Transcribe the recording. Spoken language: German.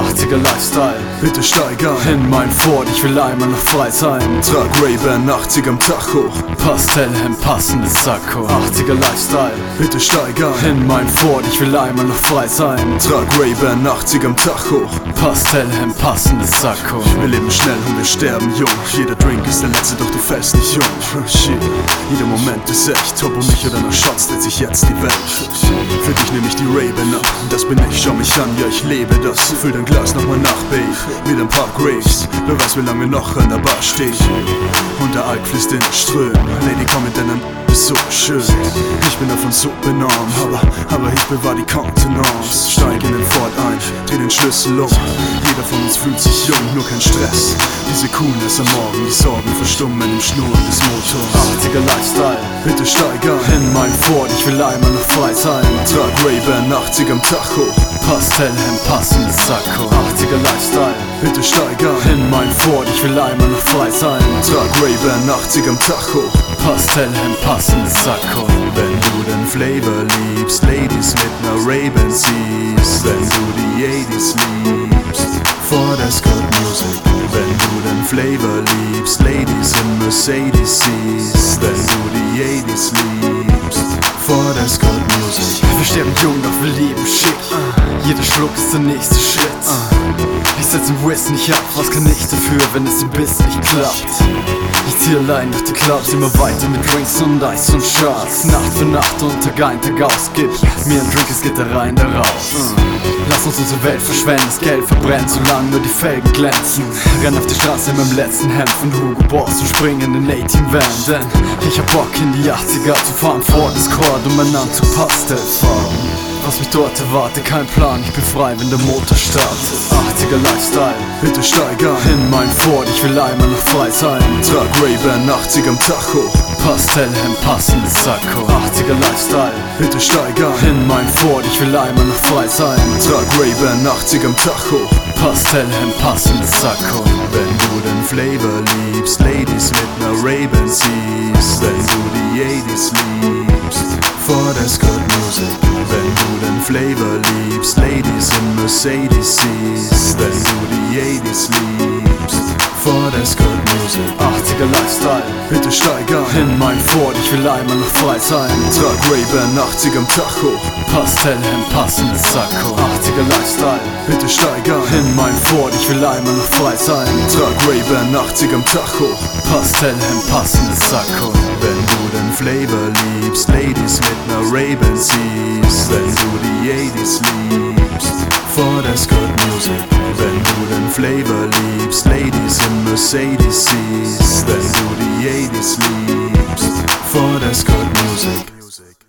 80er Lifestyle, bitte steig ein in mein Ford, ich will einmal noch frei sein. Trag Ray-Ban 80 am Tacho, Pastellhemd, passendes Sakko. 80er Lifestyle, bitte steig ein in mein Ford, ich will einmal noch frei sein. Trag Ray-Ban 80 am Tacho, Pastellhemd, passendes Sakko. wir leben schnell und wir sterben jung. Jeder Drink ist der letzte, doch du fällst nicht um. Shit. Jeder Moment ist echt, ob um mich oder nach Shots dreht sich jetzt die Welt. Für dich nehm ich die Ray-Ban ab, das bin ich, schau mich an, ja ich lebe das. Füll dein Glas nochmal nach, Babe, mit ein paar Graves. Wer weiß wie lange noch an der Bar steh. Und der Alk fließt in Strömen. Lady, komm mit deinem bist so schön. Ich bin davon so benommen, aber ich bewahr die Kontenance. Steig in den Ford ein, dreh den Schlüssel um. Jeder von uns fühlt sich jung, nur kein Stress. Diese Coolness am Morgen, die Sorgen verstummen im Schnurren des Motors. 80er Lifestyle, bitte steig ein in mein Ford, ich will einmal noch frei sein. Trag Ray-Ban 80 am Tacho, Pastellhemd, passendes Sakko. 80er Lifestyle, bitte steig ein in mein Ford, ich will einmal noch frei sein. Trag Ray-Ban 80 am Tacho, Pastellhemd, passendes Sakko. wenn du den Flavor liebst, Ladies mit ner Ray-Ban siehst, wenn du die 80s liebst, for that's good music. Wenn du den Flavor liebst, Ladies in Mercedes siehst, wenn du die 80s liebst, for that's good music. Wir sterben jung, doch wir lieben Shit. Jeder Schluck ist der nächste Shit. Ich setz im Wiss nicht ab, was kann ich dafür, wenn es im Biss nicht klappt? Ich zieh allein durch die Clubs, immer weiter mit Drinks und Eis und Shots. Nacht für Nacht und Tag ein, Tag aus, gib mir ein Drink, es geht da rein, da raus. Lass uns unsere Welt verschwenden, das Geld verbrennt, solange nur die Felgen glänzen. Renn auf die Straße in meinem letzten Hemd von Hugo Boss und spring in den 18-Van. Denn ich hab Bock in die 80er zu fahren, vor Discord und mein Name zu Pastellfarben. Was mich dort erwartet, kein Plan, ich bin frei, wenn der Motor startet. 80er Lifestyle, bitte steig ein in mein Ford, ich will einmal noch frei sein. Trag Ray-Ban 80 am Tacho, Pastellhemd, passendes Sakko. 80er Lifestyle, bitte steig ein in mein Ford, ich will einmal noch frei sein. Trag Ray-Ban 80 am Tacho, Pastellhemd, passendes Sakko. wenn du den Flavor liebst, Ladies mit ner Ray-Ban siehst, wenn du die 80s liebst, for that's good music. Wenn du den Flavor liebst, Ladies in Mercedes siehst, wenn du die 80s liebst, for that's good music. 80er Lifestyle, bitte steig ein in mein Ford, ich will einmal noch frei sein. Trag Ray-Ban 80 am Tacho, Pastellhemd, passendes Sakko. 80er Lifestyle, bitte steig ein in mein Ford, ich will einmal noch frei sein. Trag Ray-Ban 80 am Tacho, Pastellhemd, passendes Sakko. wenn du den Flavor liebst, Ladies mit ner Ray-Ban siehst, wenn du die 80s liebst, for that's good music. Wenn du den Flavor liebst, Ladies in Mercedes siehst, wenn du die 80s liebst, for that's good music.